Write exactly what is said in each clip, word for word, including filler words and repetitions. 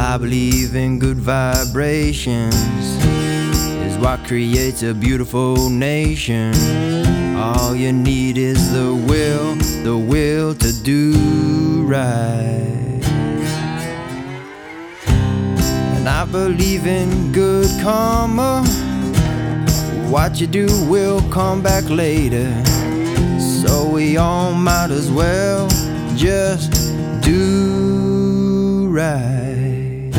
I believe in good vibrations is what creates a beautiful nation. All you need is the will, the will to do right. And I believe in good karma. What you do will come back later, so we all might as well just do right.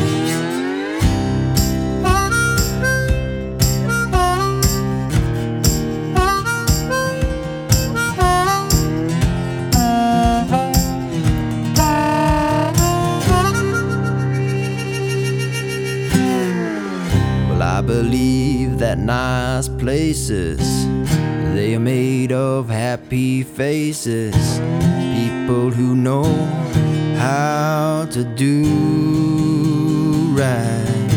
Well, I believe that nice places, they are made of happy faces, people who know how to do right.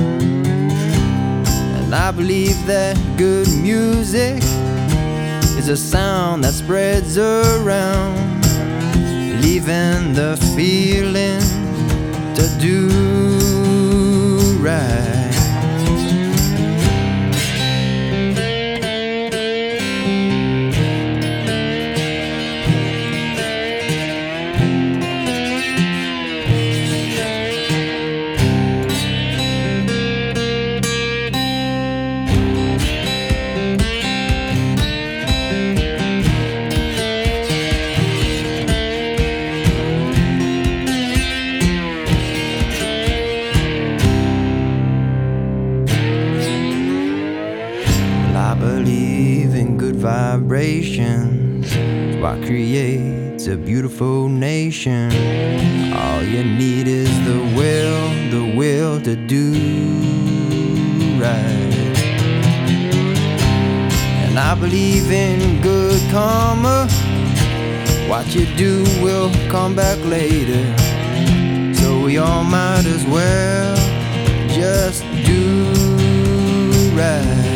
And I believe that good music is a sound that spreads around, leaving the feeling to do right. I believe in good vibrations, it's what creates a beautiful nation. All you need is the will, the will to do right. And I believe in good karma. What you do will come back later, so we all might as well just do right.